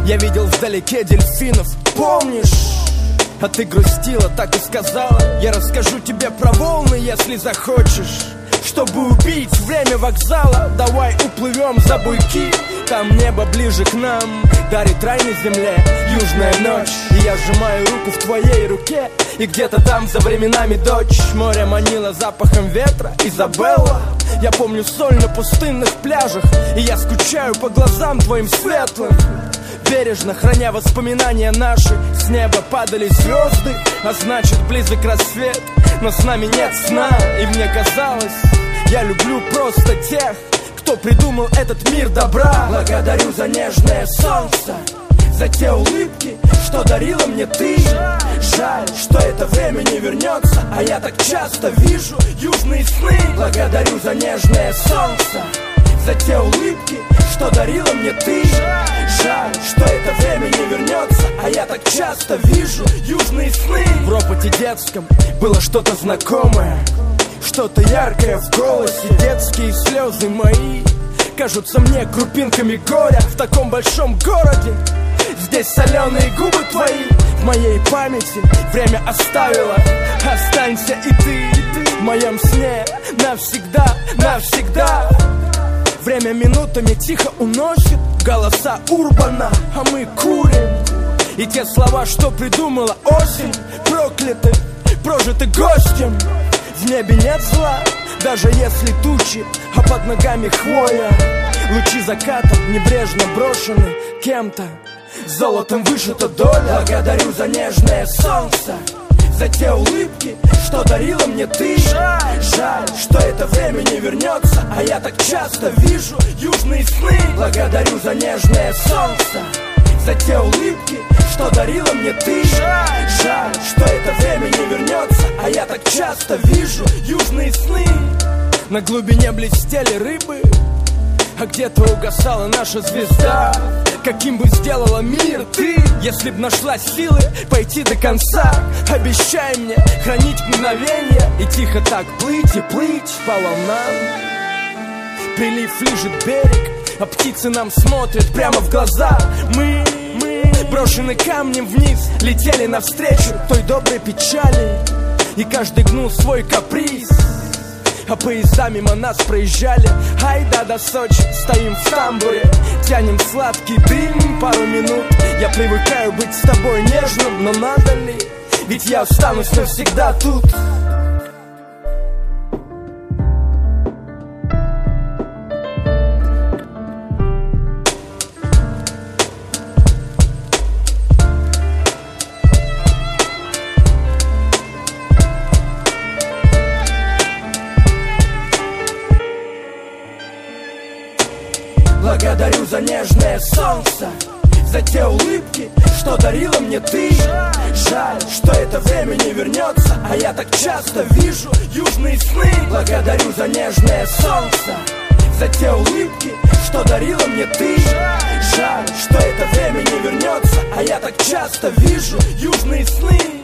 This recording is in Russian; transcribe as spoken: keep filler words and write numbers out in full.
Я видел вдалеке дельфинов, помнишь? А ты грустила, так и сказала: я расскажу тебе про волны, если захочешь. Чтобы убить время вокзала, давай уплывем за буйки. Там небо ближе к нам, дарит рай на земле, южная ночь. И я сжимаю руку в твоей руке, и где-то там за временами дочь. Море манило запахом ветра, Изабелла. Я помню соль на пустынных пляжах, и я скучаю по глазам твоим светлым. Бережно храня воспоминания наши, с неба падали звезды, а значит близок рассвет. Но с нами нет сна, и мне казалось, я люблю просто тех, кто придумал этот мир добра. Благодарю за нежное солнце, за те улыбки, что дарила мне ты. Жаль, что это время не вернется, а я так часто вижу южные сны. Благодарю за нежное солнце, за те улыбки, что дарила мне ты. Жаль, что это время не вернется, а я так часто вижу южные сны. В ропоте детском было что-то знакомое, что-то яркое в голосе. Детские слезы мои кажутся мне крупинками горя в таком большом городе. Здесь соленые губы твои в моей памяти время оставило. Останься и ты, и ты в моем сне навсегда, навсегда. Время минутами тихо уносит голоса Урбана, а мы курим. И те слова, что придумала осень, прокляты, прожиты гостем. В небе нет зла, даже если тучи, а под ногами хвоя. Лучи заката небрежно брошены кем-то, золотом вышита доля. Благодарю за нежное солнце, за те улыбки, что дарила мне ты. Жаль, что это время не вернется, а я так часто вижу южные сны. Благодарю за нежное солнце, за те улыбки, что дарила мне ты. Жаль, что это время не вернется, а я так часто вижу южные сны. На глубине блестели рыбы, а где-то угасала наша звезда. Каким бы сделала мир ты, если б нашла силы пойти до конца? Обещай мне хранить мгновенье и тихо так плыть и плыть по волнам. Прилив лижет берег, а птицы нам смотрят прямо в глаза. Мы, мы, брошены камнем вниз, летели навстречу той доброй печали. И каждый гнул свой каприз, а поезда мимо нас проезжали. Айда до Сочи, стоим в тамбуре, тянем сладкий дым пару минут. Я привыкаю быть с тобой нежным, но надо ли? Ведь я останусь навсегда тут. Благодарю за нежное солнце, за те улыбки, что дарила мне ты. Жаль, что это время не вернется, а я так часто вижу южные сны. Благодарю за нежное солнце, за те улыбки, что дарила мне ты. Жаль, что это время не вернется, а я так часто вижу южные сны.